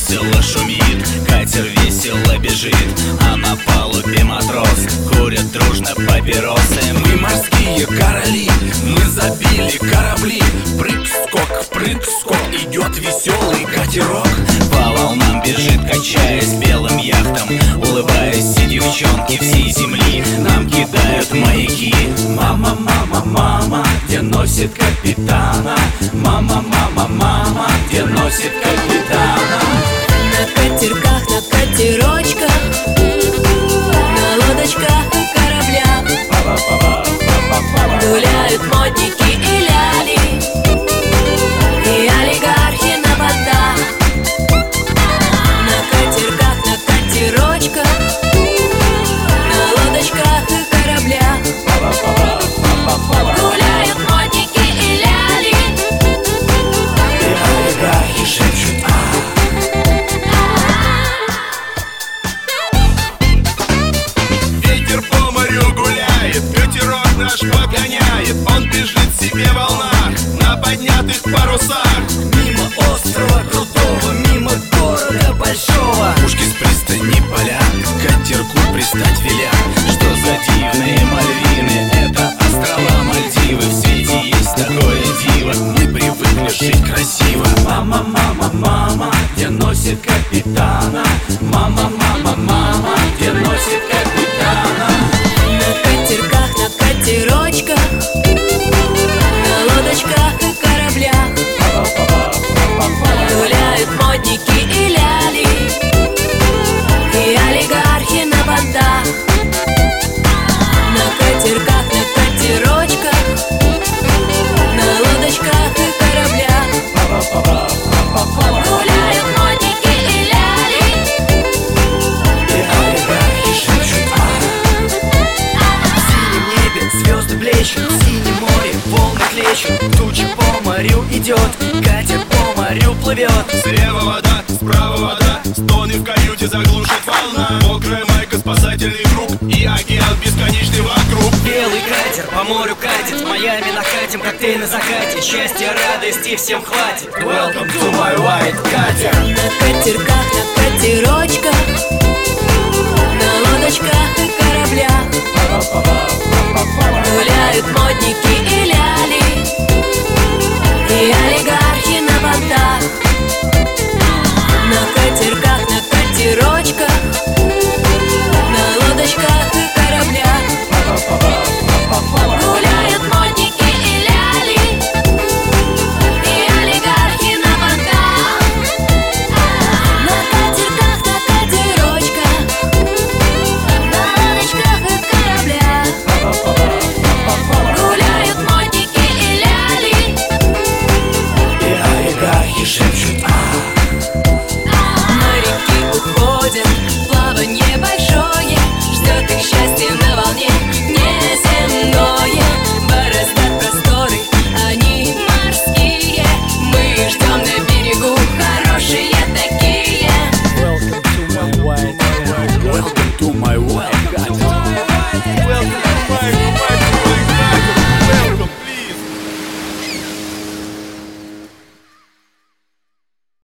весело шумит, катер весело бежит, а на палубе матрос курят дружно папиросы. Мы морские короли, мы забили корабли. Прыг-скок, идет веселый катерок. По волнам бежит, качаясь белым яхтом, улыбаясь, все девчонки всей земли нам кидают маяки. Мама, мама, мама, где носит капитана? Мама, мама, мама, где носит капитана? На катерках, на катерочках, на лодочках и кораблях гуляют модники и ляли, и олигархи на бортах. На катерках, на катерочках, на лодочках и кораблях гуляют модники и ляли, И олигархи шепчут Ветер по морю гуляет, катерок наш погоняет. Он бежит себе в волнах на поднятых парусах. мимо острова крутого, мимо города большого. Пушки с пристани палят, катерку пристать велят. Что за дивные Мальвины, это острова Мальдивы. В свете есть такое диво, мы привыкли жить красиво. Мама, мама, мама, где носит капитана? Мама, мама, мама, где носит капитана? на катерках, на катерочках, на лодочках и кораблях гуляют модники и ляли, и олигархи на бортах. На катерках, на катерочках, на лодочках и кораблях гуляют модники и ляли, И олигархи шепчут В синем небе звезды блещут, в синем море волны хлещут. Туча по морю идет, катер по морю плывет. Слева вода, справа вода, стоны в каюте заглушит волна. Мокрая майка, спасательный круг, и океан бесконечный вокруг. Белый катер по морю катит, в Майами накатим, коктейль на закате. Счастья, радости всем хватит. Welcome to my life.